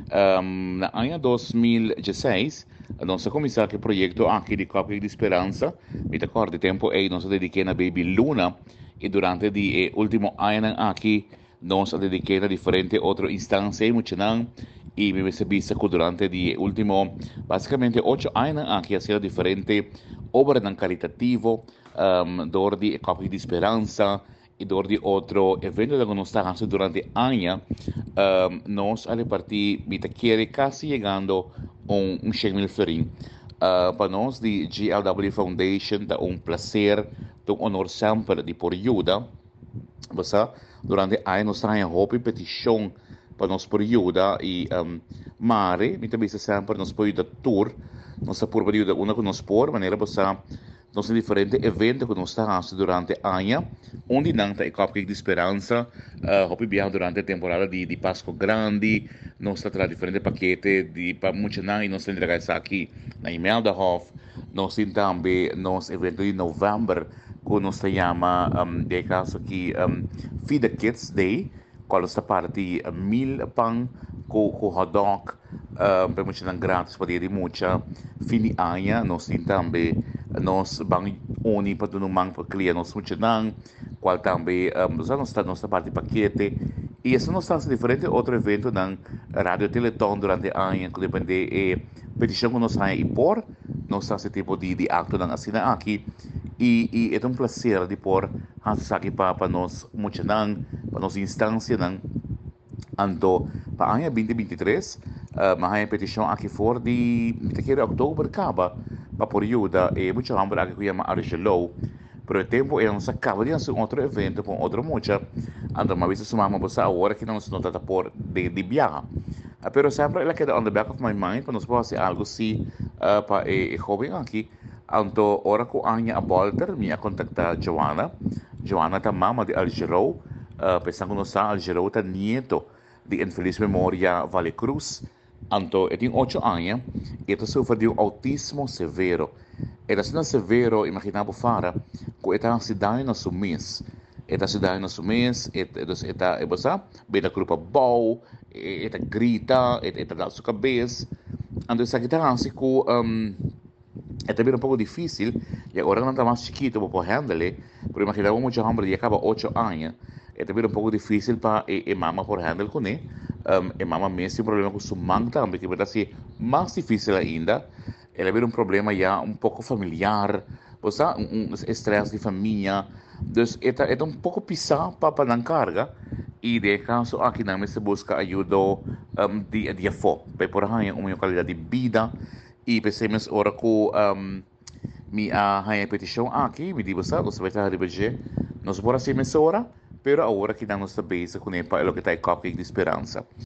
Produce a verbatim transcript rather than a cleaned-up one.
Um, na ano dois mil e dezesseis, nós começamos o projeto aqui de Copy de Esperança. Me recordo, tempo aí nós dediquei na Baby Luna e durante o último ano aqui nós dediquei a diferentes outras instâncias muito não e me percebi que durante o último basicamente oito anos aqui a ser diferente obra não caritativo um, dor de Copy de Esperança e dor de outro evento que nós estamos durante anos. Um, nós, a partir de querer quase chegando a um, um cem mil florim. Uh, para nós, de G L W Foundation, é um prazer, um honor sempre de por ajuda. Você, durante anos, nós temos hope e petição para nós por ajuda. E, um, Mare, me também sempre nos pode dar tour. Nós por ajuda, uma que nos por, maneira você nós temos diferentes eventos que nós estamos durante o ano, onde não tem copy de esperança, uh, hopi durante a temporada de, de Páscoa Grande, nós temos diferentes paquetes de para muitos anos, nós temos isso aqui na Imelda-Hof, nós temos também nos eventos de novembro, que nós chamamos, um, de caso aqui, um, Feed the Kids Day, qual está parte uh, mil pão com, com hot dog, uh, para muitos anos grátis, para ir de muita, fim de ano, nós temos também nós vamos unir para todo mundo para criar nosso mutirão, qual também um, já não está nossa parte de paquete e isso não está diferente outro evento na rádio Teleton durante o ano que depende de petição que nós temos e por nós está esse tipo de, de acto na assina aqui e, e é um prazer de por essa aqui para para nós mutirão para nossa instância não ando para o ano dois mil e vinte e três uh, mas a petição aqui fora de de outubro acaba para por ajuda e muito hambre aqui que chama Argelou. Por o tempo é um acaba de fazer outro evento com outro mucha ando uma vez sumamos você agora que não se nota por de de viajar. Uh, pero sempre ela queda on the back of my mind para nós fazer algo assim uh, para e, e jovem aqui anto ora ko anya a Walter me a contactar Joana Joana ta mama de Argelou uh, pensando no sa Argelou ta nieto de infeliz memória Vale Cruz. Anto, eu tenho oito anos e eu sofro de um autismo severo. Era assim severo, imaginava fora, que eu estava se dando no seu mês. Eu estava se dando no seu mês, eu estava, você bem na grupo bom, eu estava grita, eu estava na sua cabeça. Então, isso aqui estava assim, um, é também um pouco difícil, e agora não está mais chiquito, eu vou handle, porque imaginava muito hambre e acaba oito anos. É também um pouco difícil para a mama por handle com ele. Um, e mama mesmo tem um problema com sua mãe também, que vai ser mais difícil ainda. Ela vê um problema já um pouco familiar, você um, um estresse de família. Então, é, é um pouco pisar para não carga. E de caso aqui não se busca ajuda um, de dia fora, para por aí uma qualidade de vida. E pensamos ora com um, minha a petição aqui, me diz você, você vai estar a rever, nós bora ser essa hora. Pero agora que não está base com ele, é o que está em copy de esperança.